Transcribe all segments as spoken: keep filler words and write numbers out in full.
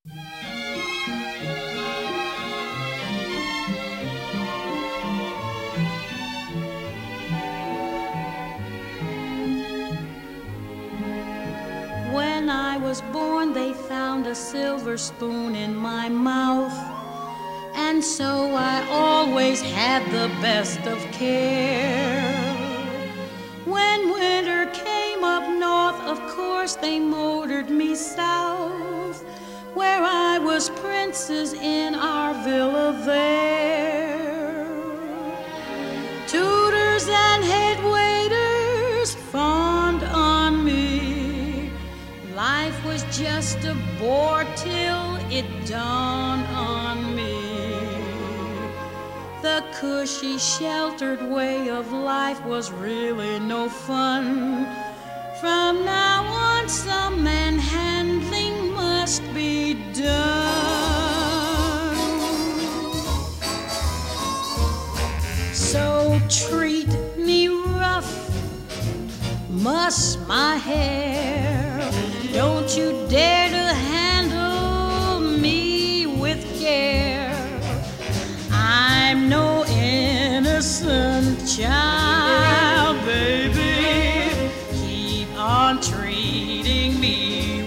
When I was born, they found a silver spoon in my mouth, and so I always had the best of care. When winter came up north, of course they motored me south, where I was princess in our villa there. Tutors and head waiters fawned on me. Life was just a bore till it dawned on me. The cushy, sheltered way of life was really no fun. From now on, some manhandling must be done. So treat me rough, muss my hair. Don't you dare to handle me with care. I'm no innocent child, baby. Keep on treating me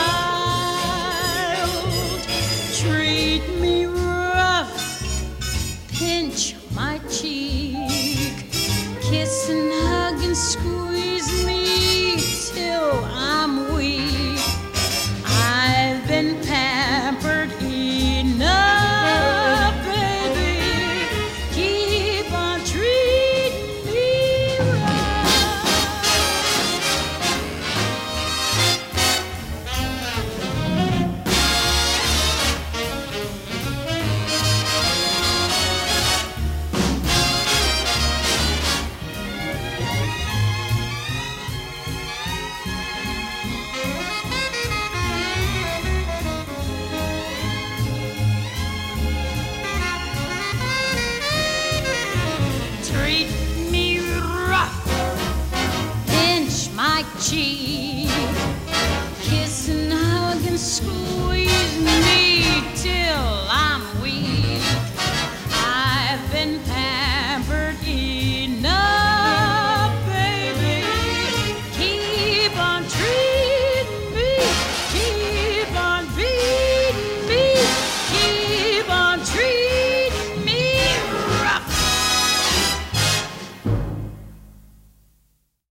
wild. Treat me rough, pinch my cheek, kiss and hug and squeeze me till I'm weak. I've been pampered enough, baby. Keep on treating me Treat me rough, pinch my cheek,